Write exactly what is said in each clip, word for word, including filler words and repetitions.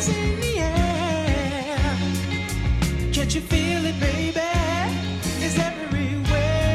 is in the air. Can't you feel it, baby? It's everywhere.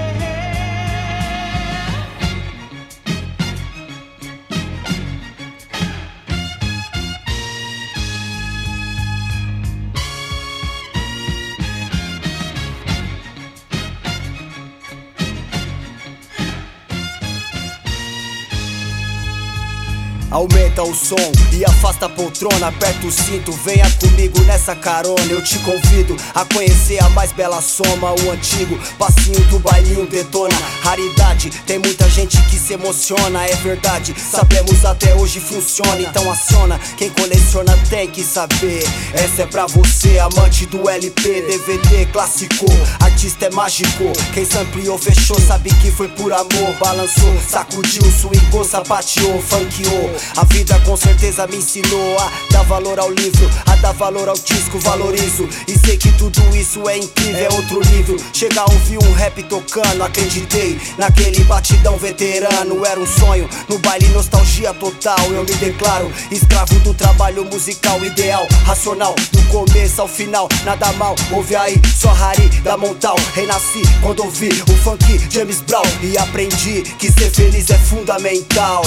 Aumenta o som e afasta a poltrona, aperta o cinto, venha comigo nessa carona. Eu te convido a conhecer a mais bela soma. O antigo passinho do bailinho detona. Raridade, tem muita gente que se emociona. É verdade, sabemos até hoje funciona. Então aciona, quem coleciona tem que saber. Essa é pra você, amante do L P, D V D, clássico. Artista é mágico, quem sampleou fechou, sabe que foi por amor. Balançou, sacudiu, swingou, sapateou, funkeou. A vida com certeza me ensinou a dar valor ao livro, a dar valor ao disco, valorizo. E sei que tudo isso é incrível, é outro nível. Chega a ouvir um rap tocando, acreditei naquele batidão veterano. Era um sonho, no baile nostalgia total. Eu me declaro escravo do trabalho musical ideal, racional, do começo ao final, nada mal. Ouve aí, só Hari da Montal. Renasci quando ouvi o funk James Brown e aprendi que ser feliz é fundamental.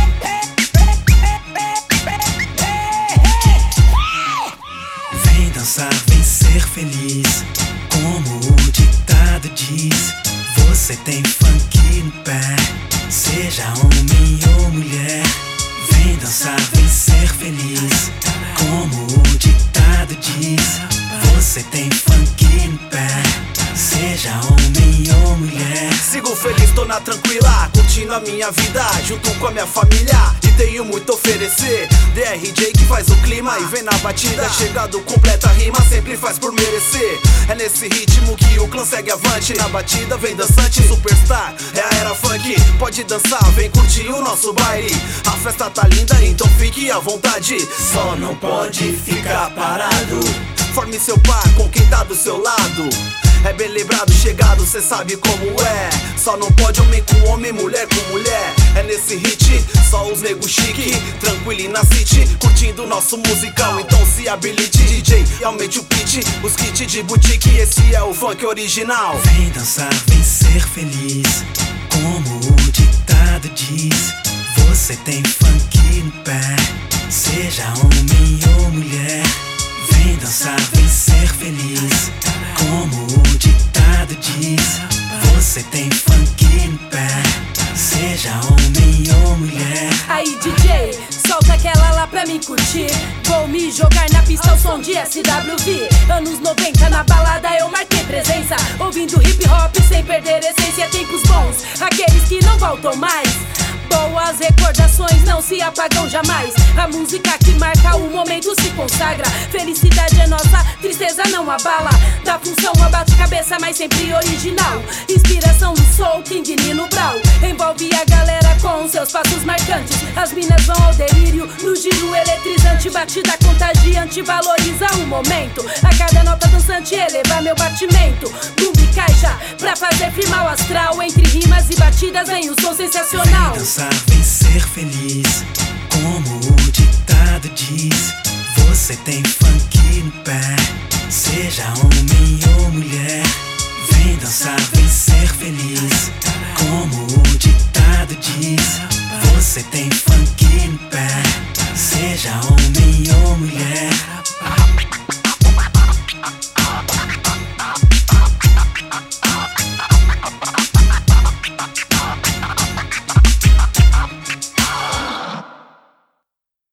Dançar, vem ser feliz, como o ditado diz. Você tem funk no pé, seja homem ou mulher. Vem dançar, vem ser feliz, como o ditado diz. Você tem funk no pé, seja homem ou mulher. Sigo feliz, tô na tranquila, curtindo a minha vida, junto com a minha família. E tenho muito a oferecer, D R J que faz o clima e vem na batida. Chegado, completa a rima, sempre faz por merecer. É nesse ritmo que o clã segue avante. Na batida vem dançante, superstar, é a era funk. Pode dançar, vem curtir o nosso baile. A festa tá linda, então fique à vontade. Só não pode ficar parado. Forme seu par com quem tá do seu lado. É bem lembrado, chegado, cê sabe como é. Só não pode homem com homem, mulher com mulher. É nesse hit, só os nego chique, tranquilo na city, curtindo nosso musical. Então se habilite, D J, aumente o pitch. Os kits de boutique, esse é o funk original. Vem dançar, vem ser feliz, como o ditado diz. Você tem funk no pé, seja homem ou mulher. Vem dançar, vem ser feliz, como o ditado diz. Você tem funk no pé, seja homem ou mulher. Aí D J, solta aquela lá pra mim curtir. Vou me jogar na pista ao som de S W V. Anos noventa na balada eu marquei presença, ouvindo hip hop sem perder essência. Tempos bons, aqueles que não voltam mais. Boas recordações não se apagam jamais. A música que marca o momento se consagra. Felicidade é nossa, tristeza não abala. Da função a bate-cabeça, mas sempre original. Inspiração do Soul King Nino Brau. Envolve a galera com seus passos marcantes. As minas vão ao delírio, no giro eletrizante. Batida contagiante, valoriza o momento. A cada nota dançante eleva meu batimento. Bumbo e caixa, pra fazer firmar o astral. Entre rimas e batidas vem o som sensacional. Vem ser feliz, como o ditado diz. Você tem funk no pé, seja homem ou mulher. Vem dançar, vem ser feliz, como o ditado diz. Você tem funk no pé, seja homem